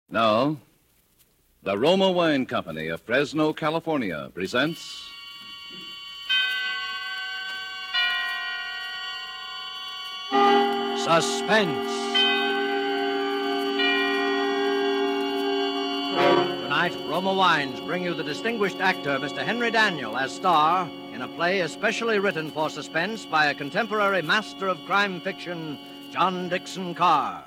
Now, the Roma Wine Company of Fresno, California presents... Suspense. Tonight, Roma Wines bring you the distinguished actor, Mr. Henry Daniel, as star in a play especially written for suspense by a contemporary master of crime fiction, John Dixon Carr.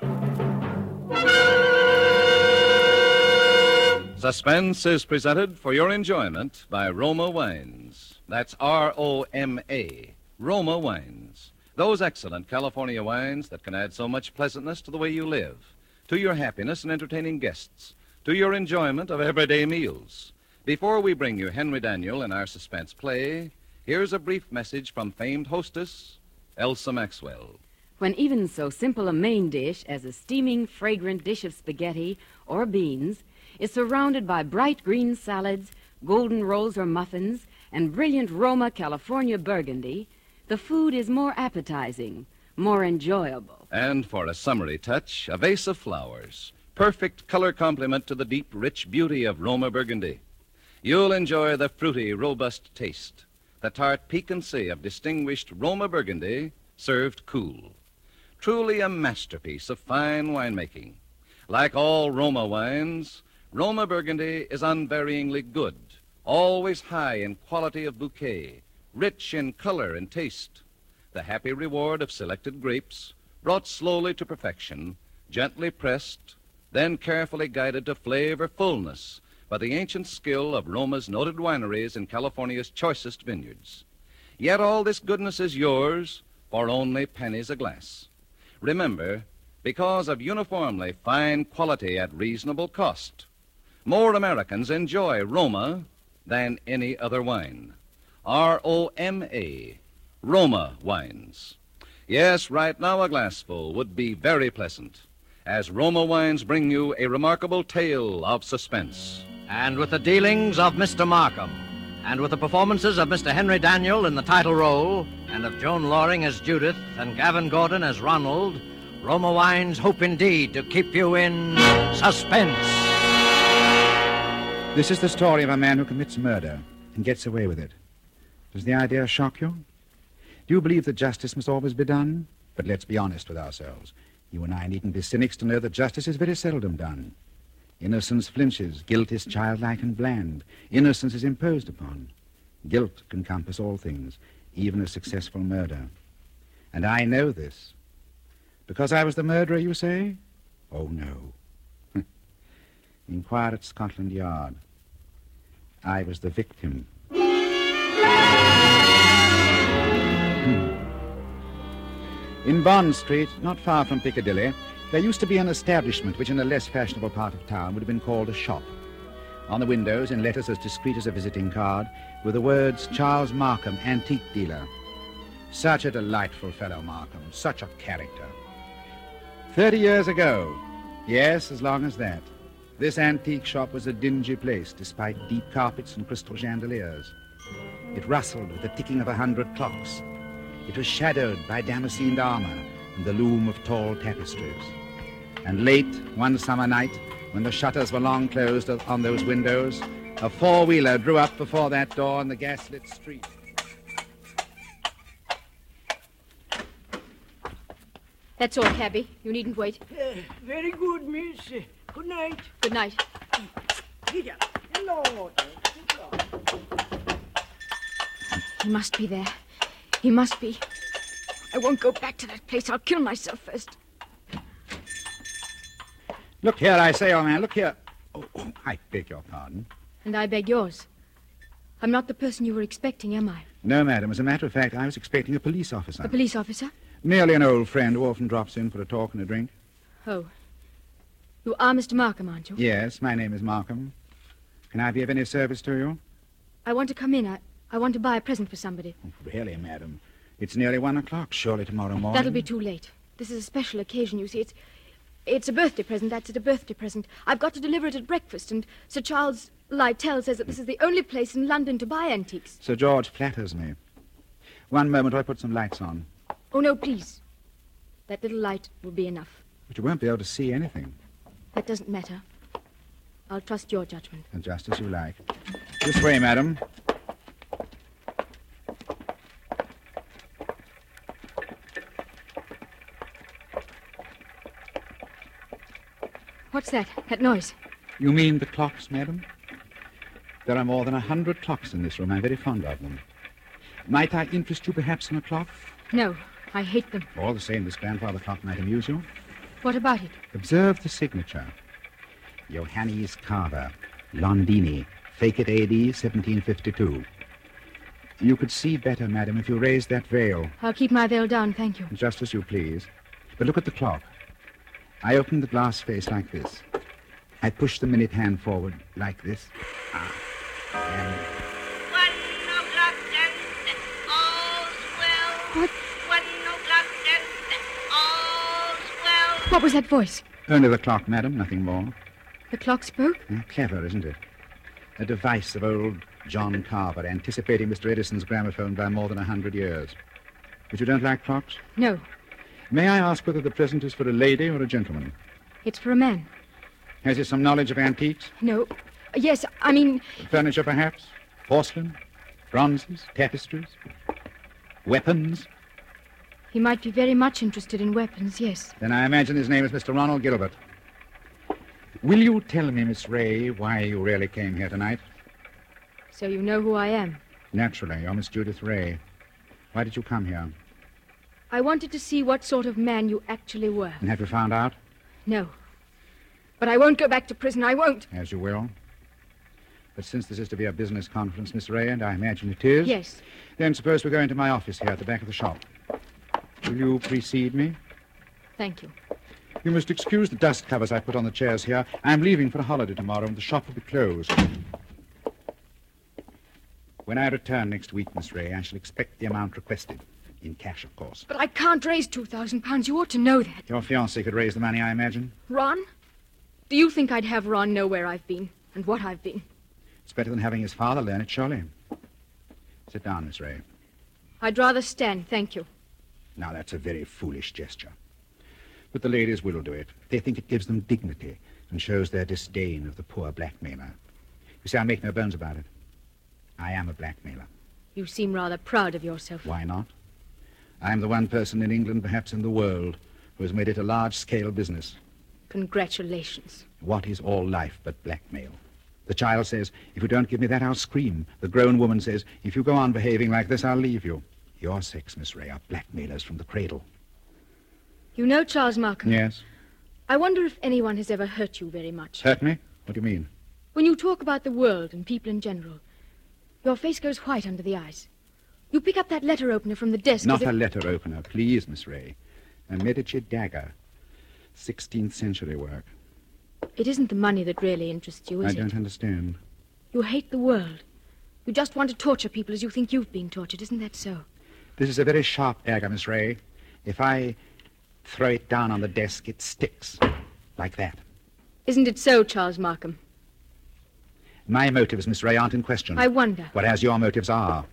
Suspense is presented for your enjoyment by Roma Wines. That's R-O-M-A, Roma Wines. Those excellent California wines that can add so much pleasantness to the way you live, to your happiness in entertaining guests, to your enjoyment of everyday meals. Before we bring you Henry Daniel in our suspense play, here's a brief message from famed hostess, Elsa Maxwell. When even so simple a main dish as a steaming, fragrant dish of spaghetti or beans is surrounded by bright green salads, golden rolls or muffins, and brilliant Roma California burgundy, the food is more appetizing, more enjoyable. And for a summery touch, a vase of flowers. Perfect color complement to the deep, rich beauty of Roma burgundy. You'll enjoy the fruity, robust taste, the tart piquancy of distinguished Roma burgundy served cool. Truly a masterpiece of fine winemaking. Like all Roma wines, Roma burgundy is unvaryingly good, always high in quality of bouquet, rich in color and taste. The happy reward of selected grapes, brought slowly to perfection, gently pressed, then carefully guided to flavor fullness by the ancient skill of Roma's noted wineries in California's choicest vineyards. Yet all this goodness is yours for only pennies a glass. Remember, because of uniformly fine quality at reasonable cost, more Americans enjoy Roma than any other wine. R-O-M-A, Roma Wines. Yes, right now a glassful would be very pleasant, as Roma Wines bring you a remarkable tale of suspense. And with the dealings of Mr. Markham, and with the performances of Mr. Henry Daniel in the title role, and of Joan Loring as Judith, and Gavin Gordon as Ronald, Roma Wines hope indeed to keep you in suspense. This is the story of a man who commits murder and gets away with it. Does the idea shock you? Do you believe that justice must always be done? But let's be honest with ourselves. You and I needn't be cynics to know that justice is very seldom done. Innocence flinches. Guilt is childlike and bland. Innocence is imposed upon. Guilt can compass all things, even a successful murder. And I know this. Because I was the murderer, you say? Oh, no. Inquire at Scotland Yard. I was the victim. In Bond Street, not far from Piccadilly, there used to be an establishment which in a less fashionable part of town would have been called a shop. On the windows, in letters as discreet as a visiting card, were the words, Charles Markham, antique dealer. Such a delightful fellow, Markham. Such a character. 30 years ago, yes, as long as that, this antique shop was a dingy place, despite deep carpets and crystal chandeliers. It rustled with the ticking of 100 clocks. It was shadowed by damascened armor and the loom of tall tapestries. And late, one summer night, when the shutters were long closed on those windows, a four-wheeler drew up before that door in the gaslit street. That's all, cabby. You needn't wait. Very good, miss. Good night. Good night. Get up. Hello. He must be there. He must be. I won't go back to that place. I'll kill myself first. Look here, I say, old man, look here. Oh, I beg your pardon. And I beg yours. I'm not the person you were expecting, am I? No, madam. As a matter of fact, I was expecting a police officer. A police officer? Merely an old friend who often drops in for a talk and a drink. Oh. You are Mr. Markham, aren't you? Yes, my name is Markham. Can I be of any service to you? I want to come in. I want to buy a present for somebody. Oh, really, madam? It's nearly 1 o'clock. Surely tomorrow morning. That'll be too late. This is a special occasion, you see. It's a birthday present. That's it, a birthday present. I've got to deliver it at breakfast, and Sir Charles Lytell says that this is the only place in London to buy antiques. Sir George flatters me. One moment, I put some lights on. Oh, no, please. That little light will be enough. But you won't be able to see anything. That doesn't matter. I'll trust your judgment. And just as you like. This way, madam. What's that? That noise? You mean the clocks, madam? There are more than 100 clocks in this room. I'm very fond of them. Might I interest you perhaps in a clock? No, I hate them. All the same, this grandfather clock might amuse you. What about it? Observe the signature. Johannes Carver, Londini, Fake it AD 1752. You could see better, madam, if you raised that veil. I'll keep my veil down, thank you. Just as you please. But look at the clock. I open the glass face like this. I push the minute hand forward like this. And 1 o'clock and all's well. What? 1 o'clock and all's well. What was that voice? only the clock, madam, nothing more. The clock spoke? Clever, isn't it? A device of old John Carver, anticipating Mr. Edison's gramophone by more than 100 years. But you don't like clocks? No, May I ask whether the present is for a lady or a gentleman? it's for a man. Has he some knowledge of antiques? No. Yes, I mean, Furniture, perhaps? Porcelain? Bronzes? Tapestries? Weapons? he might be very much interested in weapons, yes. Then I imagine his name is Mr. Ronald Gilbert. Will you tell me, Miss Ray, why you really came here tonight? So you know who I am. Naturally, you're Miss Judith Ray. Why did you come here? I wanted to see what sort of man you actually were. And have you found out? No. But I won't go back to prison, I won't. As you will. But since this is to be a business conference, Miss Ray, and I imagine it is... Yes. Then suppose we go into my office here at the back of the shop. Will you precede me? Thank you. You must excuse the dust covers I put on the chairs here. I'm leaving for a holiday tomorrow, and the shop will be closed. When I return next week, Miss Ray, I shall expect the amount requested. In cash, of course. But I can't raise £2,000. You ought to know that. Your fiancé could raise the money, I imagine. Ron? Do you think I'd have Ron know where I've been and what I've been? It's better than having his father learn it, surely. Sit down, Miss Ray. I'd rather stand, thank you. Now, that's a very foolish gesture. But the ladies will do it. They think it gives them dignity and shows their disdain of the poor blackmailer. You see, I make no bones about it. I am a blackmailer. You seem rather proud of yourself. Why not? I am the one person in England, perhaps in the world, who has made it a large-scale business. Congratulations. What is all life but blackmail? The child says, if you don't give me that, I'll scream. The grown woman says, if you go on behaving like this, I'll leave you. Your sex, Miss Ray, are blackmailers from the cradle. You know Charles Markham? Yes. I wonder if anyone has ever hurt you very much. Hurt me? What do you mean? When you talk about the world and people in general, your face goes white under the eyes. You pick up that letter opener from the desk. Not a letter opener, please, Miss Ray. A Medici dagger. 16th century work. It isn't the money that really interests you, is I don't understand. You hate the world. You just want to torture people as you think you've been tortured. Isn't that so? This is a very sharp dagger, Miss Ray. If I throw it down on the desk, it sticks. Like that. Isn't it so, Charles Markham? My motives, Miss Ray, aren't in question. I wonder. Whereas your motives are.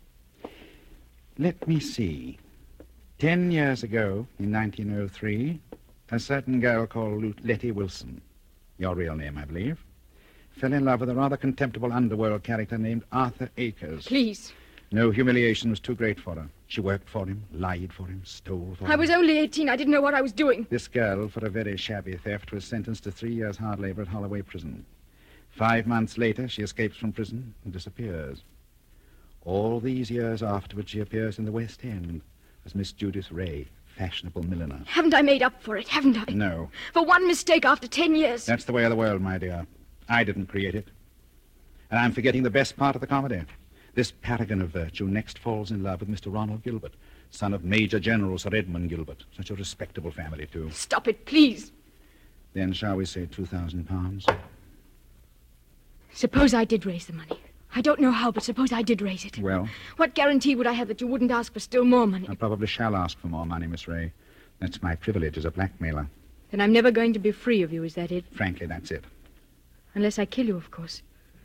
Let me see. 10 years ago, in 1903, a certain girl called Letty Wilson, your real name, I believe, fell in love with a rather contemptible underworld character named Arthur Akers. Please. No humiliation was too great for her. She worked for him, lied for him, stole for him. I was only 18. I didn't know what I was doing. This girl, for a very shabby theft, was sentenced to 3 years hard labor at Holloway Prison. 5 months later, she escapes from prison and disappears. All these years afterwards, she appears in the West End as Miss Judith Ray, fashionable milliner. Haven't I made up for it? Haven't I? No. For one mistake after 10 years. That's the way of the world, my dear. I didn't create it. And I'm forgetting the best part of the comedy. This paragon of virtue next falls in love with Mr. Ronald Gilbert, son of Major General Sir Edmund Gilbert. Such a respectable family, too. Stop it, please. Then shall we say £2,000? Suppose I did raise the money. I don't know how, but suppose I did raise it. Well, What guarantee would I have that you wouldn't ask for still more money? I probably shall ask for more money, Miss Ray. That's my privilege as a blackmailer. Then I'm never going to be free of you, is that it? Frankly, that's it. Unless I kill you, of course.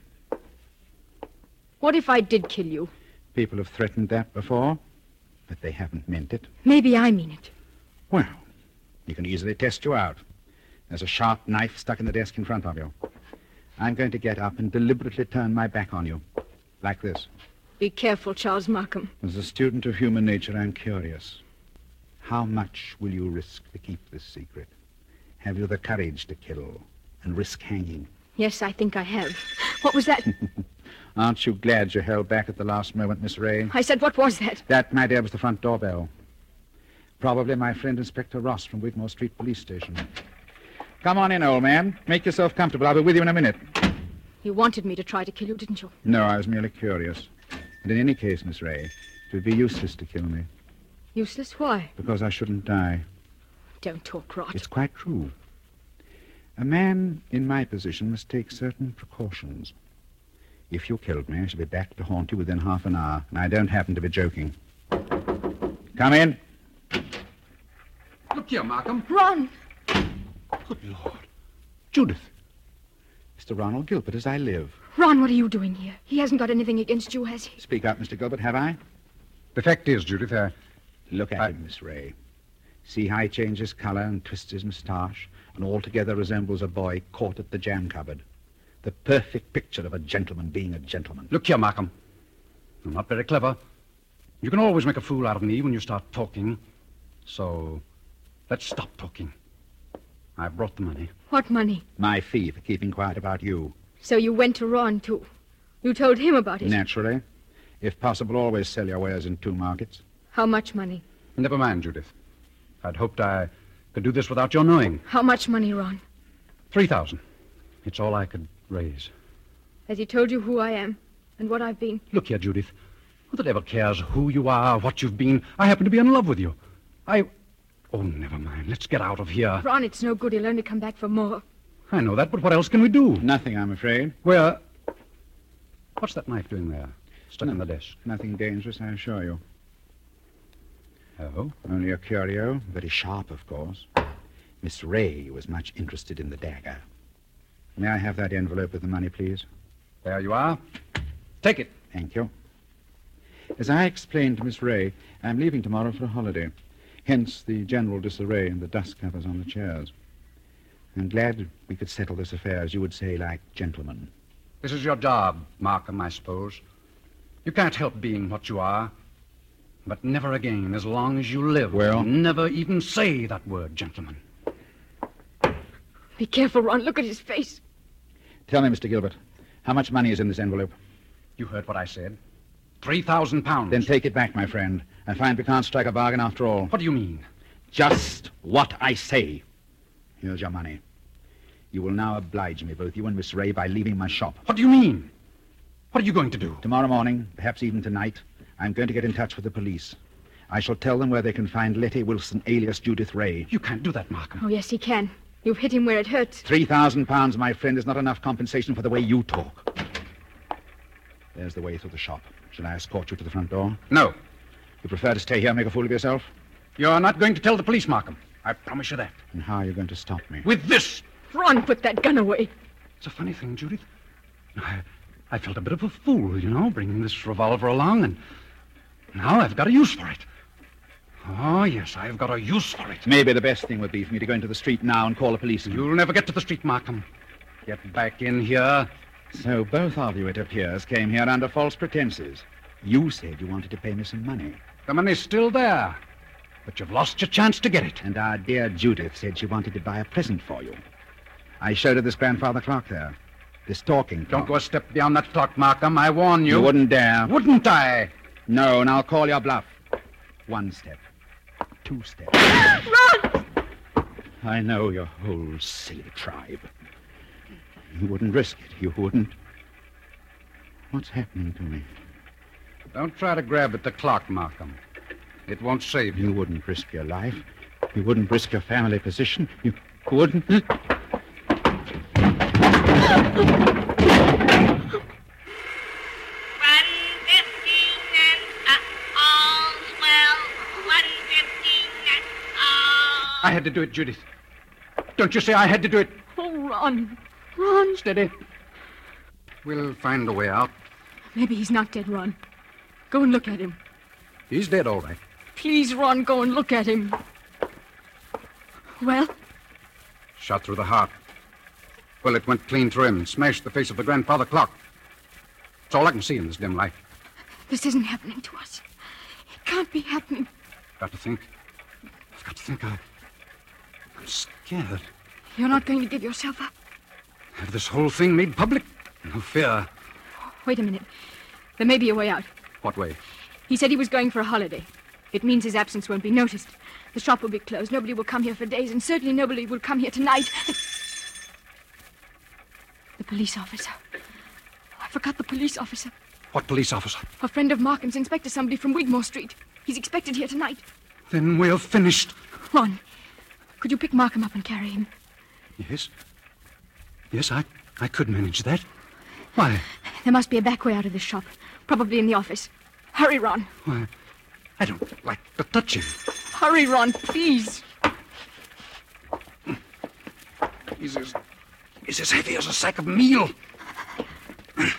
What if I did kill you? People have threatened that before, but they haven't meant it. Maybe I mean it. Well, you can easily test you out. There's a sharp knife stuck in the desk in front of you. I'm going to get up and deliberately turn my back on you. Like this. Be careful, Charles Markham. As a student of human nature, I'm curious. How much will you risk to keep this secret? Have you the courage to kill and risk hanging? Yes, I think I have. What was that? Aren't you glad you held back at the last moment, Miss Ray? I said, what was that? That, my dear, was the front doorbell. Probably my friend Inspector Ross from Wigmore Street Police Station. Come on in, old man. Make yourself comfortable. I'll be with you in a minute. You wanted me to try to kill you, didn't you? No, I was merely curious. And in any case, Miss Ray, it would be useless to kill me. Useless? Why? Because I shouldn't die. Don't talk rot. It's quite true. A man in my position must take certain precautions. If you killed me, I shall be back to haunt you within half an hour, and I don't happen to be joking. Come in. Look here, Markham. Ron! Good Lord. Judith. Mr. Ronald Gilbert, as I live. Ron, what are you doing here? He hasn't got anything against you, has he? Speak up, Mr. Gilbert, have I? The fact is, Judith, Look at him, Miss Ray. See how he changes color and twists his moustache, and altogether resembles a boy caught at the jam cupboard. The perfect picture of a gentleman being a gentleman. Look here, Markham. I'm not very clever. You can always make a fool out of me when you start talking. So, let's stop talking. I brought the money. What money? My fee for keeping quiet about you. So you went to Ron, too. You told him about it. Naturally. If possible, always sell your wares in two markets. How much money? Never mind, Judith. I'd hoped I could do this without your knowing. How much money, Ron? 3,000. It's all I could raise. Has he told you who I am and what I've been? Look here, Judith. Who that ever cares who you are, what you've been? I happen to be in love with you. Oh, never mind. Let's get out of here. Ron, it's no good. He'll only come back for more. I know that, but what else can we do? Nothing, I'm afraid. Where? What's that knife doing there? Stuck in the desk. Nothing dangerous, I assure you. Oh? Only a curio. Very sharp, of course. Miss Ray was much interested in the dagger. May I have that envelope with the money, please? There you are. Take it. Thank you. As I explained to Miss Ray, I'm leaving tomorrow for a holiday. Hence the general disarray and the dust covers on the chairs. I'm glad we could settle this affair, as you would say, like gentlemen. This is your job, Markham, I suppose. You can't help being what you are. But never again, as long as you live. Well? Never even say that word, gentlemen. Be careful, Ron. Look at his face. Tell me, Mr. Gilbert, how much money is in this envelope? You heard what I said. 3,000 pounds. Then take it back, my friend. I find we can't strike a bargain after all. What do you mean? Just what I say. Here's your money. You will now oblige me, both you and Miss Ray, by leaving my shop. What do you mean? What are you going to do? Tomorrow morning, perhaps even tonight, I'm going to get in touch with the police. I shall tell them where they can find Letty Wilson, alias Judith Ray. You can't do that, Markham. Oh, yes, he can. You've hit him where it hurts. 3,000 pounds, my friend, is not enough compensation for the way you talk. There's the way through the shop. Shall I escort you to the front door? No. You prefer to stay here and make a fool of yourself? You're not going to tell the police, Markham. I promise you that. And how are you going to stop me? With this. Ron, put that gun away. It's a funny thing, Judith. I felt a bit of a fool, bringing this revolver along, and now I've got a use for it. Oh, yes, I've got a use for it. Maybe the best thing would be for me to go into the street now and call the police. You'll never get to the street, Markham. Get back in here. So both of you, it appears, came here under false pretenses. You said you wanted to pay me some money. The money's still there, but you've lost your chance to get it. And our dear Judith said she wanted to buy a present for you. I showed her this grandfather clock there. This talking clock. Don't go a step beyond that clock, Markham. I warn you. You wouldn't dare. Wouldn't I? No, and I'll call your bluff. 1 step. 2 steps. Ron! I know your whole silly tribe. You wouldn't risk it. You wouldn't. What's happening to me? Don't try to grab at the clock, Markham. It won't save you. You wouldn't risk your life. You wouldn't risk your family position. You wouldn't. 1:15 and all's well. 1:15 and all. I had to do it, Judith. Don't you say I had to do it? Oh, Ron. Ron. Steady. We'll find a way out. Maybe he's not dead, Ron. Go and look at him. He's dead, all right. Please, Ron, go and look at him. Well? Shot through the heart. Well, it went clean through him and smashed the face of the grandfather clock. It's all I can see in this dim light. This isn't happening to us. It can't be happening. I've got to think. I'm scared. You're not going to give yourself up. Have this whole thing made public? No fear. Wait a minute. There may be a way out. What way? He said he was going for a holiday. It means his absence won't be noticed. The shop will be closed. Nobody will come here for days, and certainly nobody will come here tonight. The police officer. I forgot the police officer. What police officer? A friend of Markham's, Inspector somebody from Wigmore Street. He's expected here tonight. Then we're finished. Ron, could you pick Markham up and carry him? Yes. Yes, I could manage that. Why? There must be a back way out of this shop. Probably in the office. Hurry, Ron. Why, I don't like to touch him. Hurry, Ron, please. He's as heavy as a sack of meal. He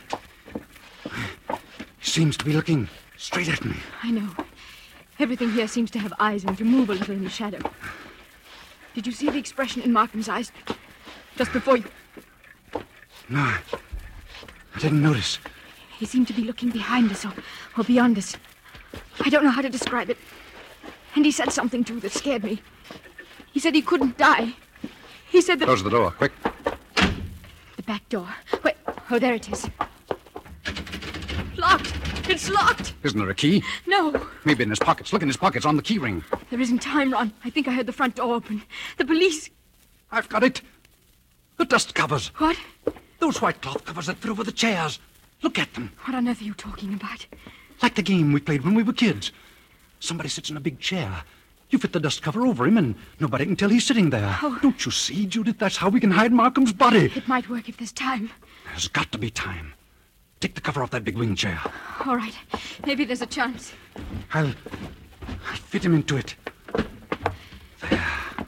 seems to be looking straight at me. I know. Everything here seems to have eyes and to move a little in the shadow. Did you see the expression in Markham's eyes just before you... No, I didn't notice. He seemed to be looking behind us or beyond us. I don't know how to describe it. And he said something, too, that scared me. He said he couldn't die. He said that... Close the door, quick. The back door. Wait. Oh, there it is. Locked. It's locked. Isn't there a key? No. Maybe in his pockets. Look in his pockets on the key ring. There isn't time, Ron. I think I heard the front door open. The police... I've got it. The dust covers. What? Those white cloth covers that fit over the chairs. Look at them. What on earth are you talking about? Like the game we played when we were kids. Somebody sits in a big chair. You fit the dust cover over him, and nobody can tell he's sitting there. Oh. Don't you see, Judith? That's how we can hide Markham's body. It might work if there's time. There's got to be time. Take the cover off that big wing chair. All right. Maybe there's a chance. I'll fit him into it. There.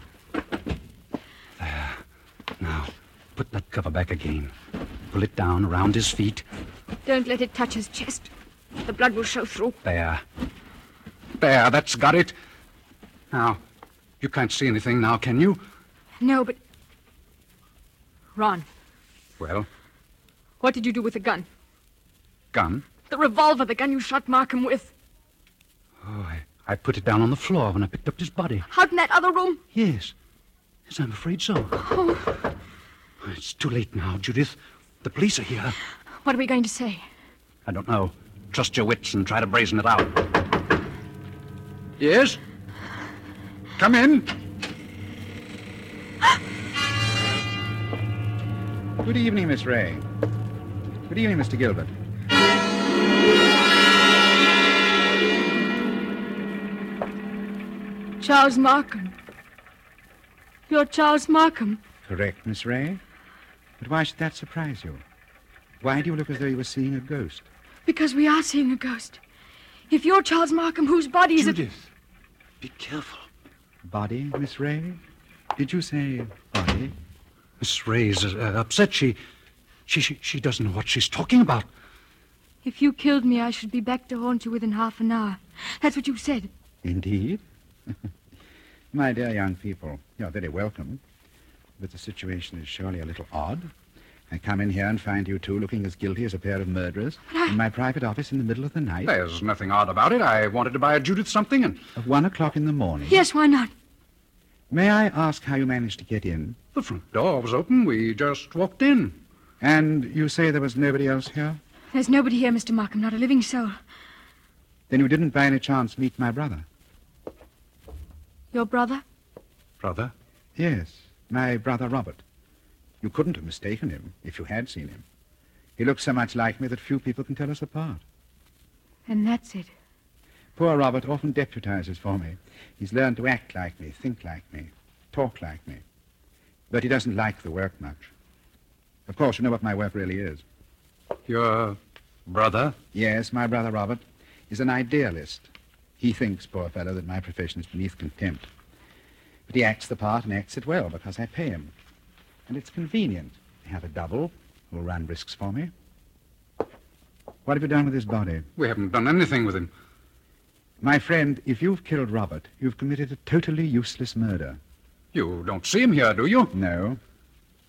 Now, put that cover back again. Pull it down around his feet. Don't let it touch his chest. The blood will show through. There, that's got it. Now, you can't see anything now, can you? No, but... Ron, Well, what did you do with the gun? gun? The revolver, the gun you shot Markham with. Oh, I put it down on the floor when I picked up his body. Out in that other room? Yes, I'm afraid so. Oh, It's too late now, Judith. The police are here. what are we going to say? I don't know. Trust your wits and try to brazen it out. Yes? Come in. Good evening, Miss Ray. Good evening, Mr. Gilbert. Charles Markham. You're Charles Markham. Correct, Miss Ray. But why should that surprise you? Why do you look as though you were seeing a ghost? Because we are seeing a ghost. If you're Charles Markham, whose body is it? Judith, be careful. Body, Miss Ray? Did you say body? Miss Ray's upset. She doesn't know what she's talking about. If you killed me, I should be back to haunt you within half an hour. That's what you said. Indeed. My dear young people, you're very welcome. But the situation is surely a little odd. I come in here and find you two looking as guilty as a pair of murderers in my private office in the middle of the night. There's nothing odd about it. I wanted to buy Judith something, and... At 1 o'clock in the morning. Yes, why not? May I ask how you managed to get in? The front door was open. We just walked in. And you say there was nobody else here? There's nobody here, Mr. Markham, not a living soul. Then you didn't by any chance meet my brother? Your brother? Brother? Yes, my brother Robert. You couldn't have mistaken him if you had seen him. He looks so much like me that few people can tell us apart. And that's it. Poor Robert often deputizes for me. He's learned to act like me, think like me, talk like me. But he doesn't like the work much. Of course, you know what my work really is. Your brother? Yes, my brother Robert is an idealist. He thinks, poor fellow, that my profession is beneath contempt. But he acts the part and acts it well because I pay him. And it's convenient to have a double who'll run risks for me. What have you done with his body? We haven't done anything with him. My friend, if you've killed Robert, you've committed a totally useless murder. You don't see him here, do you? No. But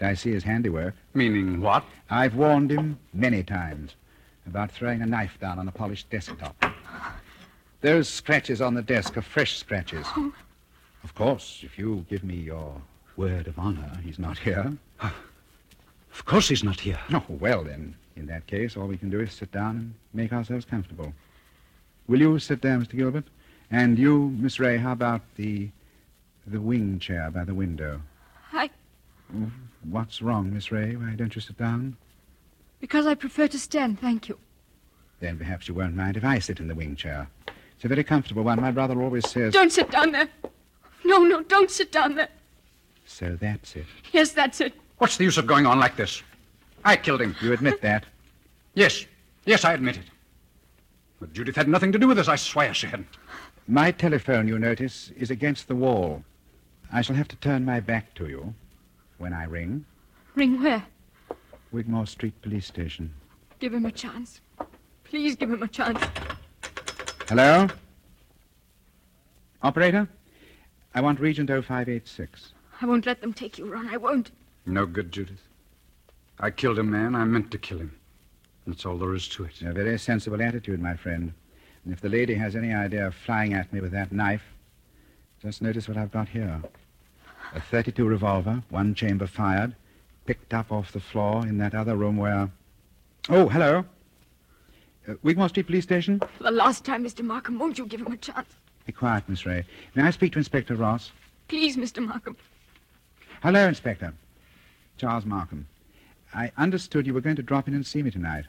I see his handiwork. Meaning what? I've warned him many times about throwing a knife down on a polished desktop. Those scratches on the desk are fresh scratches. Oh. Of course, if you give me your word of honor, he's not here. Of course he's not here. Oh, well, then, in that case, all we can do is sit down and make ourselves comfortable. Will you sit there, Mr. Gilbert? And you, Miss Ray, how about the wing chair by the window? What's wrong, Miss Ray? Why don't you sit down? Because I prefer to stand, thank you. Then perhaps you won't mind if I sit in the wing chair. It's a very comfortable one. My brother always says... Don't sit down there. No, don't sit down there. So that's it. Yes, that's it. What's the use of going on like this? I killed him. You admit that? Yes, I admit it. But Judith had nothing to do with this. I swear she hadn't. My telephone, you notice, is against the wall. I shall have to turn my back to you when I ring. Ring where? Wigmore Street Police Station. Give him a chance. Please give him a chance. Hello? Operator? I want Regent 0586. I won't let them take you, Ron. I won't. No good, Judith. I killed a man. I meant to kill him. That's all there is to it. A very sensible attitude, my friend. And if the lady has any idea of flying at me with that knife, just notice what I've got here. A .32 revolver, one chamber fired, picked up off the floor in that other room where... Oh, hello. Wigmore Street Police Station? For the last time, Mr. Markham, won't you give him a chance? Be quiet, Miss Ray. May I speak to Inspector Ross? Please, Mr. Markham. Hello, Inspector. Charles Markham. I understood you were going to drop in and see me tonight.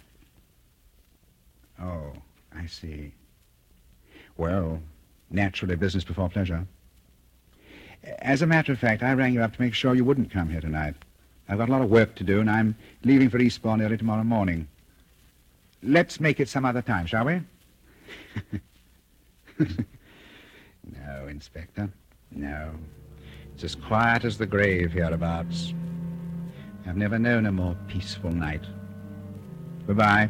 Oh, I see. Well, naturally, business before pleasure. As a matter of fact, I rang you up to make sure you wouldn't come here tonight. I've got a lot of work to do, and I'm leaving for Eastbourne early tomorrow morning. Let's make it some other time, shall we? No, Inspector. No. It's as quiet as the grave hereabouts. I've never known a more peaceful night. Goodbye.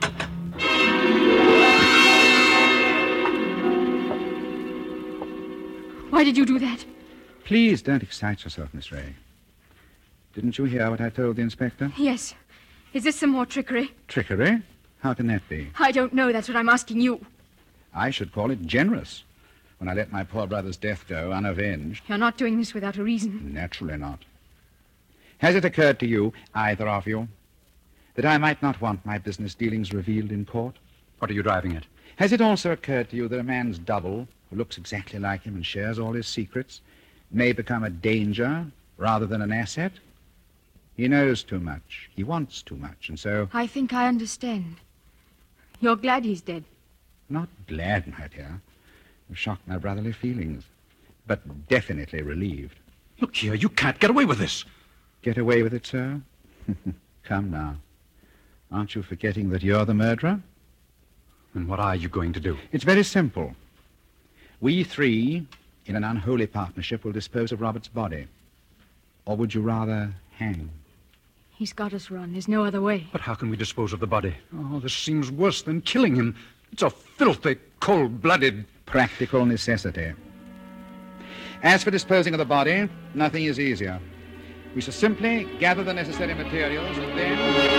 Why did you do that? Please don't excite yourself, Miss Ray. Didn't you hear what I told the inspector? Yes. Is this some more trickery? Trickery? How can that be? I don't know. That's what I'm asking you. I should call it generous, when I let my poor brother's death go unavenged. You're not doing this without a reason. Naturally not. Has it occurred to you, either of you, that I might not want my business dealings revealed in court? What are you driving at? Has it also occurred to you that a man's double, who looks exactly like him and shares all his secrets, may become a danger rather than an asset? He knows too much. He wants too much, and so... I think I understand. You're glad he's dead. Not glad, my dear. You've shocked my brotherly feelings. But definitely relieved. Look here, you can't get away with this. Get away with it, sir? Come now. Aren't you forgetting that you're the murderer? And what are you going to do? It's very simple. We three, in an unholy partnership, will dispose of Robert's body. Or would you rather hang? He's got us, Ron. There's no other way. But how can we dispose of the body? Oh, this seems worse than killing him. It's a filthy, cold-blooded... Practical necessity. As for disposing of the body, nothing is easier. We shall simply gather the necessary materials and then...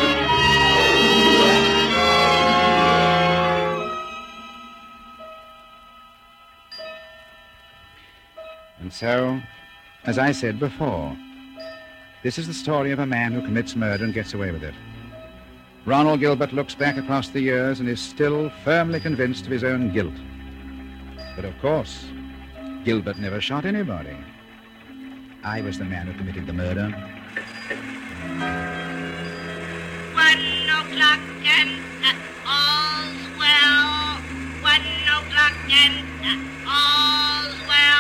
And so, as I said before, this is the story of a man who commits murder and gets away with it. Ronald Gilbert looks back across the years and is still firmly convinced of his own guilt. But of course, Gilbert never shot anybody. I was the man who committed the murder. 1 o'clock and all's well. 1 o'clock and all's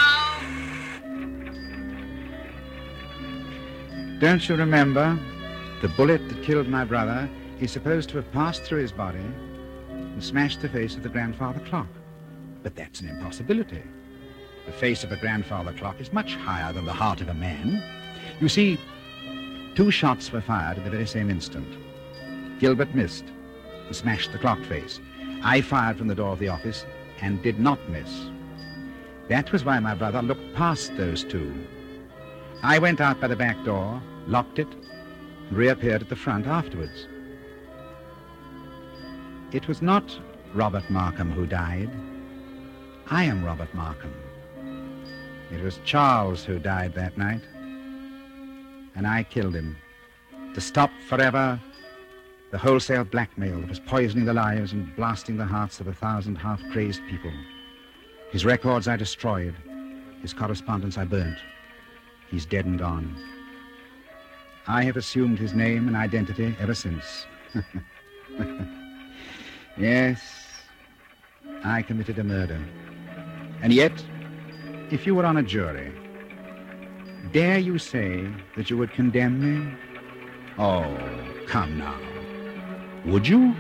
well. Don't you remember? The bullet that killed my brother is supposed to have passed through his body and smashed the face of the grandfather clock. But that's an impossibility. The face of a grandfather clock is much higher than the heart of a man. You see, 2 shots were fired at the very same instant. Gilbert missed and smashed the clock face. I fired from the door of the office and did not miss. That was why my brother looked past those 2. I went out by the back door, locked it, reappeared at the front afterwards. It was not Robert Markham who died. I am Robert Markham. It was Charles who died that night, and I killed him to stop forever the wholesale blackmail that was poisoning the lives and blasting the hearts of 1,000 half-crazed people. His records I destroyed. His correspondence I burnt. He's dead and gone. I have assumed his name and identity ever since. Yes, I committed a murder. And yet, if you were on a jury, dare you say that you would condemn me? Oh, come now. Would you?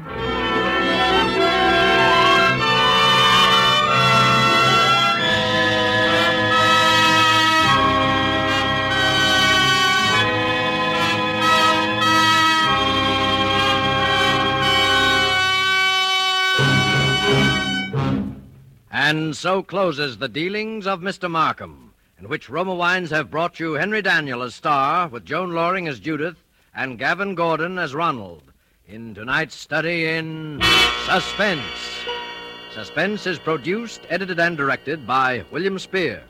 And so closes the dealings of Mr. Markham, in which Roma Wines have brought you Henry Daniell as star, with Joan Loring as Judith, and Gavin Gordon as Ronald, in tonight's study in Suspense. Suspense is produced, edited, and directed by William Spear.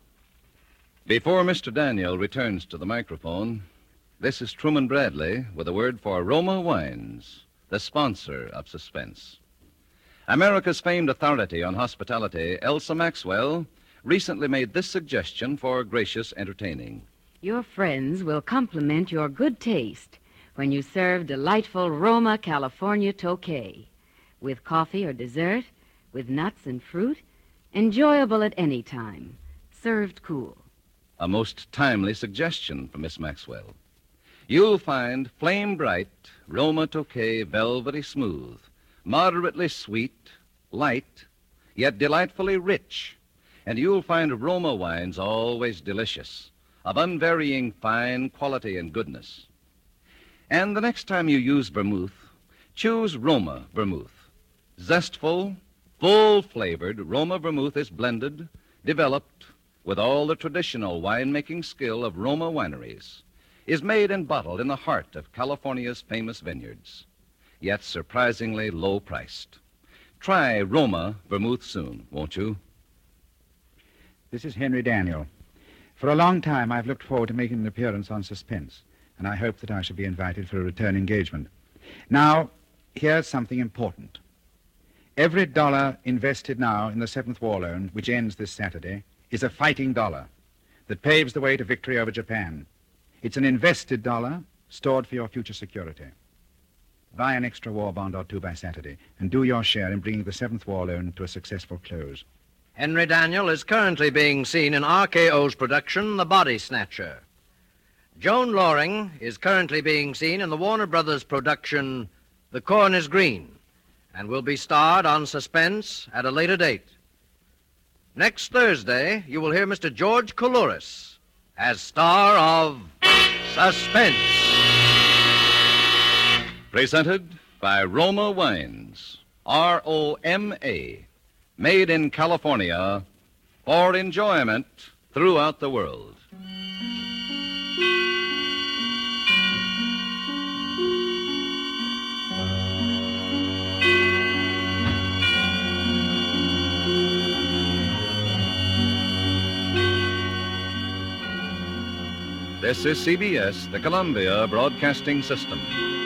Before Mr. Daniell returns to the microphone, this is Truman Bradley with a word for Roma Wines, the sponsor of Suspense. America's famed authority on hospitality, Elsa Maxwell, recently made this suggestion for gracious entertaining. Your friends will compliment your good taste when you serve delightful Roma California Tokay, with coffee or dessert, with nuts and fruit, enjoyable at any time, served cool. A most timely suggestion from Miss Maxwell. You'll find flame bright Roma Tokay velvety smooth, moderately sweet, light, yet delightfully rich. And you'll find Roma wines always delicious, of unvarying fine quality and goodness. And the next time you use vermouth, choose Roma vermouth. Zestful, full-flavored Roma vermouth is blended, developed with all the traditional winemaking skill of Roma wineries, is made and bottled in the heart of California's famous vineyards, yet surprisingly low-priced. Try Roma vermouth soon, won't you? This is Henry Daniell. For a long time, I've looked forward to making an appearance on Suspense, and I hope that I shall be invited for a return engagement. Now, here's something important. Every dollar invested now in the 7th War Loan, which ends this Saturday, is a fighting dollar that paves the way to victory over Japan. It's an invested dollar stored for your future security. Buy an extra war bond or two by Saturday, and do your share in bringing the 7th War Loan to a successful close. Henry Daniell is currently being seen in RKO's production, The Body Snatcher. Joan Loring is currently being seen in the Warner Brothers production, The Corn is Green, and will be starred on Suspense at a later date. Next Thursday, you will hear Mr. George Coulouris as star of Suspense. Presented by Roma Wines, R-O-M-A, made in California for enjoyment throughout the world. This is CBS, the Columbia Broadcasting System.